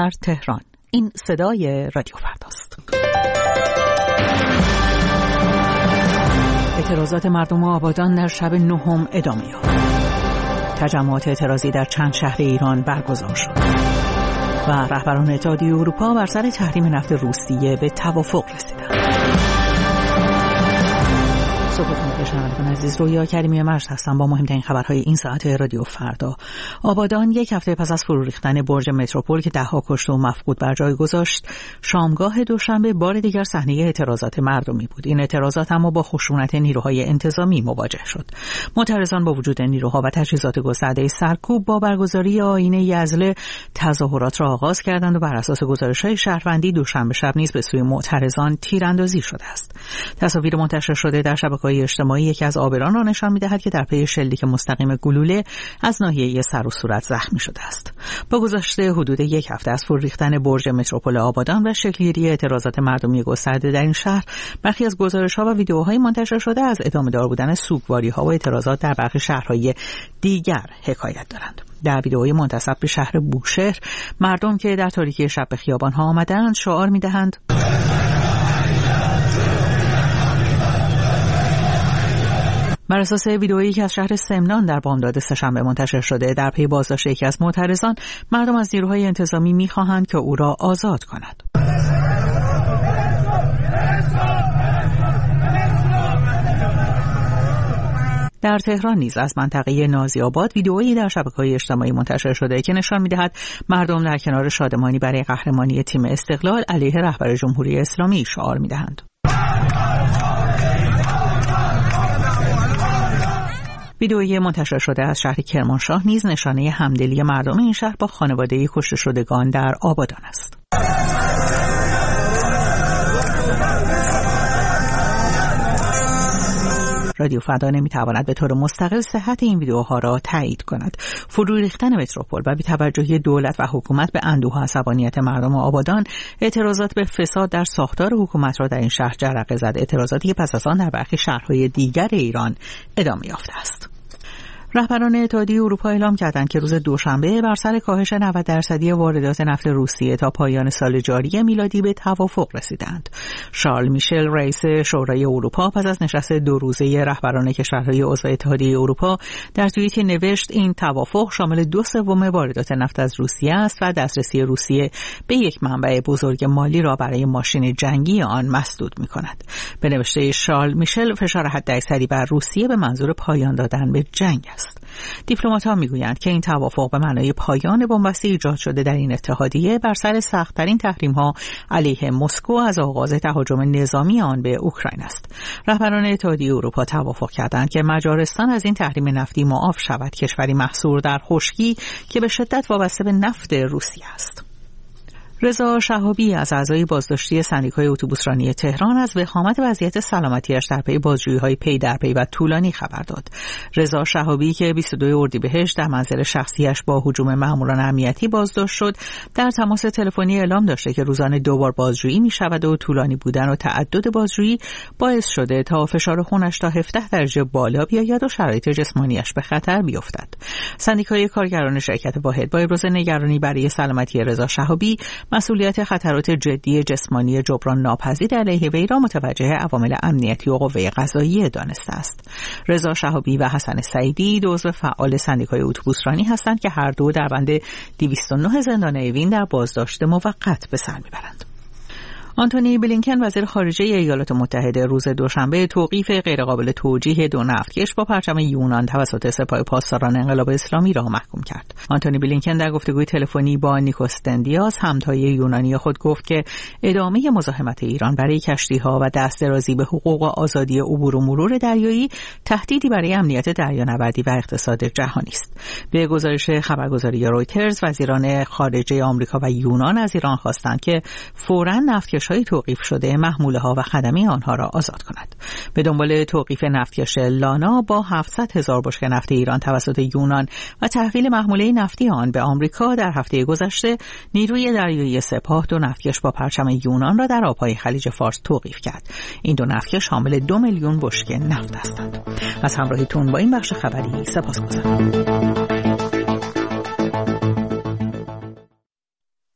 در تهران. این صدای رادیو فرداست. اعتراضات مردم آبادان در شب 9 ادامه یافت. تجمعات اعتراضی در چند شهر ایران برگزار شد و رهبران اتحادیه اروپا بر سر تحریم نفت روسیه به توافق رسیدند. صبحتون شنوندگان عزیز، رویا کریمی مرز هستم با مهمترین خبرهای این ساعت رادیو فردا. آبادان یک هفته پس از فرو ریختن برج متروپول که ده‌ها کشته و مفقود بر جای گذاشت، شامگاه دوشنبه بار دیگر صحنه اعتراضات مردمی بود. این اعتراضات اما با خشونت نیروهای انتظامی مواجه شد. معترضان با وجود نیروها و تجهیزات گسترده سرکوب با برگزاری آیین یزله تظاهرات را آغاز کردند و بر اساس گزارش‌های شهروندی دوشنبه شب نیز به سوی معترضان تیراندازی شده است. تصاویر منتشر شده در شبکه‌های اجتماعی یکی از عابران را نشان می‌دهد که در پی شلیک مستقیم گلوله از ناحیه سر و صورت زخمی شده است. با گذشته حدود یک هفته از فرو ریختن برج متروپول آبادان و شکل‌گیری اعتراضات مردمی گسترده در این شهر، برخی از گزارش‌ها و ویدیوهای منتشر شده از ادامه دار بودن سوگواری‌ها و اعتراضات در برخی شهرهای دیگر حکایت دارند. در ویدئوی منتسب به شهر بوشهر، مردم که در تاریکی شب به خیابان‌ها آمدند شعار می‌دهند: بر اساس ویدئویی که از شهر سمنان در بامداد سه‌شنبه منتشر شده، در پی بازداشت یکی از معترضان، مردم از نیروهای انتظامی می‌خواهند که او را آزاد کند. در تهران نیز از منطقه نازی آباد ویدئویی در شبکه‌های اجتماعی منتشر شده که نشان می‌دهد مردم در کنار شادمانی برای قهرمانی تیم استقلال علیه رهبر جمهوری اسلامی شعار می‌دهند. ویدئویی منتشر شده از شهر کرمانشاه نیز نشانه همدلی مردم این شهر با خانواده کشته شدگان در آبادان است. رادیو فردا نمیتواند به طور مستقل صحت این ویدیوها را تایید کند. فرو ریختن متروپول و بی‌توجهی دولت و حکومت به اندوه و عصبانیت مردم آبادان، اعتراضات به فساد در ساختار حکومت را در این شهر جرقه زد. اعتراضاتی که پس از آن در برخی شهرهای دیگر ایران ادامه یافته است. رهبران اتحادیه اروپا اعلام کردند که روز دوشنبه بر سر کاهش 90% واردات نفت روسیه تا پایان سال جاری میلادی به توافق رسیدند. شارل میشل رئیس شورای اروپا پس از نشست 2 روزه رهبران کشورهای عضو اتحادیه اروپا در توییتی نوشت این توافق شامل 2/3 واردات نفت از روسیه است و دسترسی روسیه به یک منبع بزرگ مالی را برای ماشین جنگی آن مسدود می‌کند. به نوشته شارل میشل، فشار حداکثری بر روسیه به منظور پایان دادن به جنگ است. دیپلمات‌ها میگویند که این توافق به معنای پایان بنبستی ایجاد شده در این اتحادیه بر سر سخت‌ترین تحریم‌ها علیه مسکو از آغاز تهاجم نظامی آن به اوکراین است. رهبران اتحادیه اروپا توافق کردند که مجارستان از این تحریم نفتی معاف شود، کشوری محصور در خشکی که به شدت وابسته به نفت روسیه است. رضا شهابی از اعضای بازداشتی سندیکای اتوبوسرانی تهران از وخامت وضعیت سلامتی‌اش در پی بازجویی‌های پی در پی و طولانی خبر داد. رضا شهابی که 22 اردیبهشت در منزل شخصیش با هجوم ماموران امنیتی بازداشت شد، در تماس تلفنی اعلام داشته که روزانه 2 بار بازجویی می‌شود و طولانی بودن و تعدد بازجویی باعث شده تا فشار خونش تا 17 درجه بالا بیاید و شرایط جسمانیش به خطر بیفتد. سندیکای کارگران شرکت واحد با ابراز نگرانی برای سلامتی رضا شهابی، مسئولیت خطرات جدی جسمانی جبران ناپذیر علیه وی را متوجه عوامل امنیتی و قوه قضاییه دانسته است. رضا شهابی و حسن سعیدی دو عضو فعال سندیکای اتوبوسرانی هستند که هر دو در بند 209 زندان اوین در بازداشت موقت به سر میبرند. آنتونی بلینکن وزیر خارجه ایالات متحده روز دوشنبه توقیف غیرقابل توجیه 2 نفتکش با پرچم یونان توسط سپاه پاسداران انقلاب اسلامی را محکوم کرد. آنتونی بلینکن در گفتگوی تلفنی با نیکوس دندیاس همتای یونانی خود گفت که ادامه مزاحمت ایران برای کشتی‌ها و دست درازی به حقوق و آزادی عبور و مرور دریایی تهدیدی برای امنیت دریانوردی و اقتصاد جهانی است. به گزارش خبرگزاری رویترز، وزیران خارجه آمریکا و یونان از ایران خواستند که فوراً نفتکش‌های توقیف شده محموله‌ها و خدمه آنها را آزاد کند. به دنبال توقیف نفتکش لانا با 700,000 بشکه نفت ایران توسط یونان و تحویل محموله نفتی آن به آمریکا، در هفته گذشته نیروی دریایی سپاه 2 نفتکش با پرچم یونان را در آب‌های خلیج فارس توقیف کرد. این 2 نفتکش حامل 2 میلیون بشکه نفت هستند. از همراهیتون با این بخش خبری سپاسگزارم.